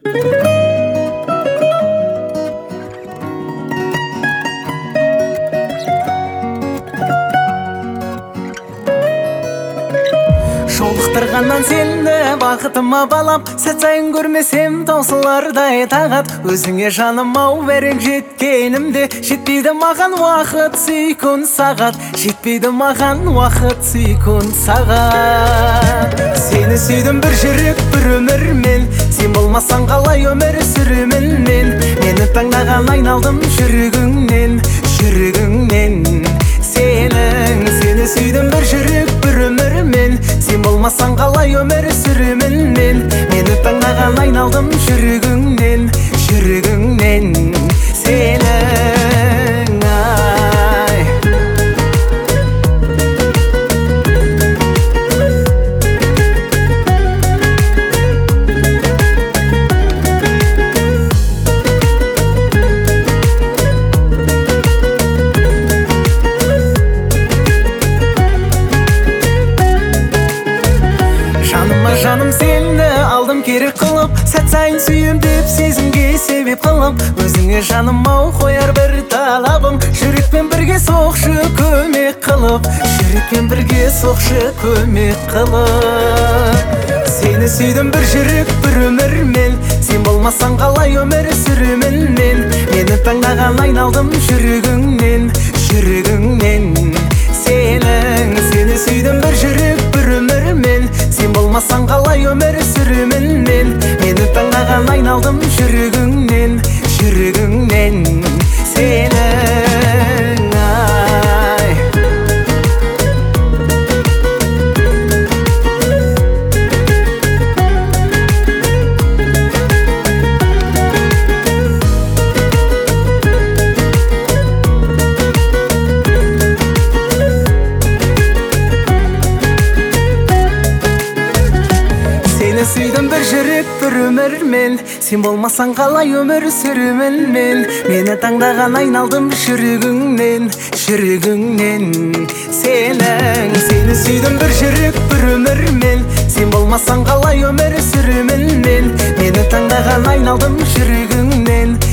Жолықтырғаннан сені бақытыма балап, сәт сайын көрмесем таусылардай тағат. Өзіңе жаным ау бәрек жеткенімде, жетпейді маған уақыт секунд сағат, жетпейді маған уақыт секунд сағат. Сені сүйдім бір жүрек бір өмірмен, сен болмасаң қалай өмір сүремін мен. Мені таңдаған айналдым жүрегіңнен, жүрегіңнен. Сені сүйдім бір жүрек бір өмірмен, сен болмасаң қалай өмір сүремін мен. Мені таңдаған айналдым жүрегіңнен, жүрегіңнен. Сенің ай жаным сені алдым керек қылып, сәт сайын сүйем деп сезімге себеп қылып. Өзіңе жаным ау қояр бір талабым, жүрекпен бірге соқшы көмек қылып, жүрекпен бірге соқшы көмек қылып. Сені сүйдім бір жүрек бір өмірмен, сен болмасаң қалай өмір сүремін мен. Мені таңдаған айналдым жүрегіңнен, жүрегіңнен. Сені сүйдім бір жүрек бір өмірмен, сен болмасаң қалай өмір сүремін мен. Мені таңдаған айналдым жүрегіңнен, жүрегіңнен. Сенің ай Сені сүйдім бір жүрек бір өмірмен, сен болмасаң қалай өмір сүремін мен. Мені таңдаған айналдым жүрегіңнен, жүрегіңнен. Сені сүйдім бір жүрек бір өмірмен, сен болмасаң қалай өмір сүремін мен. Мені таңдаған айналдым жүрегіңнен,